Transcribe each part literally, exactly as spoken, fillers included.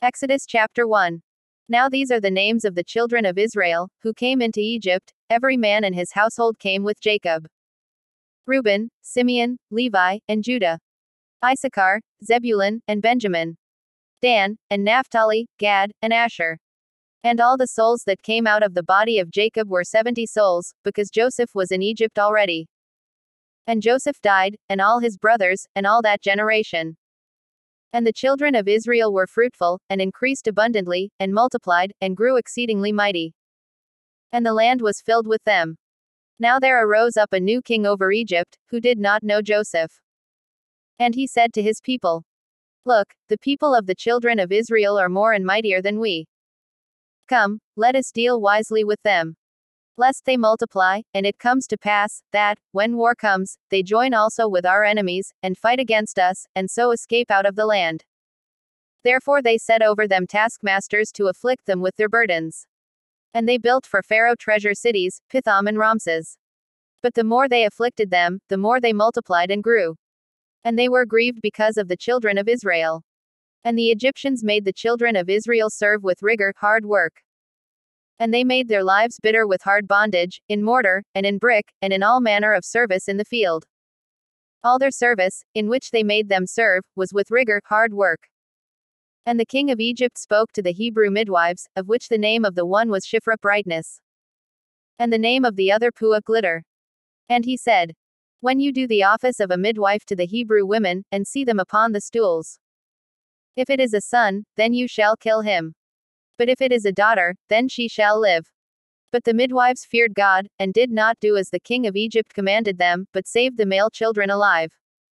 Exodus chapter one. Now these are the names of the children of Israel, who came into Egypt, every man and his household came with Jacob. Reuben, Simeon, Levi, and Judah. Issachar, Zebulun, and Benjamin. Dan, and Naphtali, Gad, and Asher. And all the souls that came out of the body of Jacob were seventy souls, because Joseph was in Egypt already. And Joseph died, and all his brothers, and all that generation. And the children of Israel were fruitful, and increased abundantly, and multiplied, and grew exceedingly mighty. And the land was filled with them. Now there arose up a new king over Egypt, who did not know Joseph. And he said to his people, Look, the people of the children of Israel are more and mightier than we. Come, let us deal wisely with them, lest they multiply, and it comes to pass, that, when war comes, they join also with our enemies, and fight against us, and so escape out of the land. Therefore they set over them taskmasters to afflict them with their burdens. And they built for Pharaoh treasure cities, Pithom and Ramses. But the more they afflicted them, the more they multiplied and grew. And they were grieved because of the children of Israel. And the Egyptians made the children of Israel serve with rigor, hard work. And they made their lives bitter with hard bondage, in mortar, and in brick, and in all manner of service in the field. All their service, in which they made them serve, was with rigor, hard work. And the king of Egypt spoke to the Hebrew midwives, of which the name of the one was Shiphrah brightness, and the name of the other Puah glitter. And he said, When you do the office of a midwife to the Hebrew women, and see them upon the stools, if it is a son, then you shall kill him. But if it is a daughter, then she shall live. But the midwives feared God, and did not do as the king of Egypt commanded them, but saved the male children alive.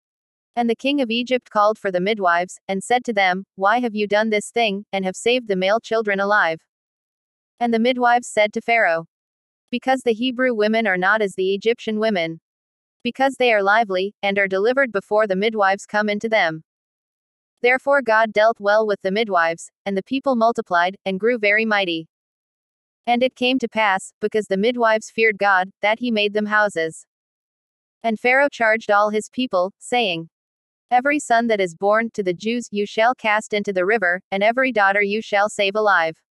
And the king of Egypt called for the midwives, and said to them, Why have you done this thing, and have saved the male children alive? And the midwives said to Pharaoh, Because the Hebrew women are not as the Egyptian women. Because they are lively, and are delivered before the midwives come into them. Therefore God dealt well with the midwives, and the people multiplied, and grew very mighty. And it came to pass, because the midwives feared God, that he made them houses. And Pharaoh charged all his people, saying, Every son that is born to the Jews you shall cast into the river, and every daughter you shall save alive.